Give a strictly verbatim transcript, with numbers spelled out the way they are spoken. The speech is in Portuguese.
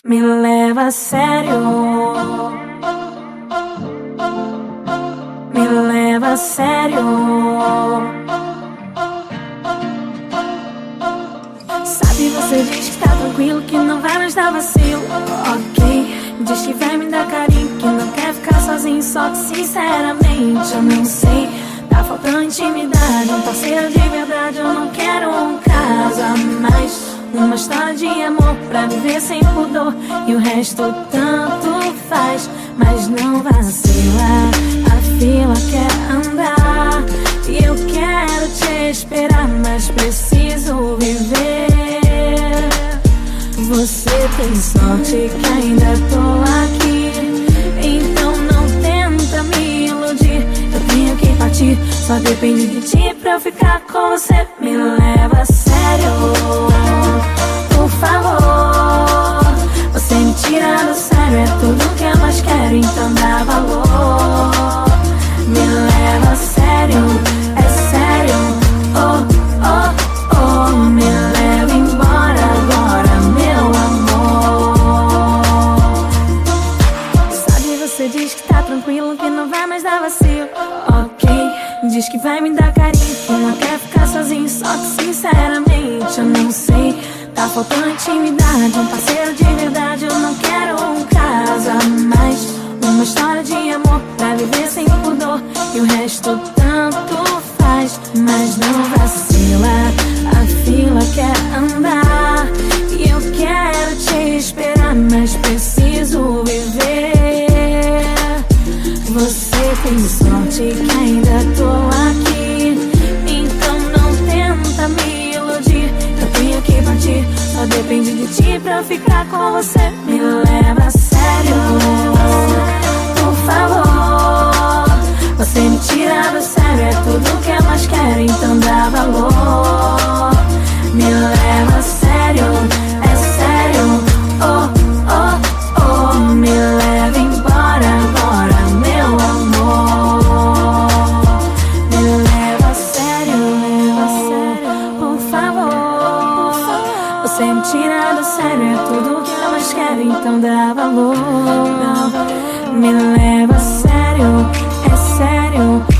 Me leva a sério, me leva a sério. Sabe, você diz que tá tranquilo, que não vai mais dar vacilo. Ok, diz que vai me dar carinho, que não quer ficar sozinho. Só que sinceramente eu não sei, tá faltando intimidade, um parceiro de verdade. Eu não quero um caso a mais, uma história de amor pra viver sem pudor. E o resto tanto faz, mas não vacila. A fila quer andar e eu quero te esperar, mas preciso viver. Você tem sorte que ainda tô aqui, então não tenta me iludir. Eu tenho que partir, só depende de ti pra eu ficar com você. Me leva a sério, por favor. Você me tira do sério, é tudo que eu mais quero, então dá valor. Me leva a sério, é sério, oh, oh, oh. Me leva embora agora, meu amor. Sabe, você diz que tá tranquilo, que não vai mais dar vacilo. Ok, diz que vai me dar carinho, que não quer ficar sozinho. Só que sinceramente eu não sei, tá faltando intimidade, um parceiro de verdade. Eu não quero um caso a mais, uma história de amor pra viver sem pudor. E o resto tanto faz, mas não vacila. A fila quer andar e eu quero te esperar, mas preciso viver. Você tem sorte que ainda tô aqui, então não tenta me iludir. Eu tenho que partir, só depende de ti pra eu ficar com você. Me leva a sério, por favor. Você me tira do sério, é tudo que eu mais quero, então dá valor. Me leva a sério, é sério, oh, oh, oh. Me leva embora agora, meu amor. Me leva a sério, leva a sério, por favor. Você me tira do sério, é tudo que eu mais quero, então dá valor. Me leva a sério, é sério.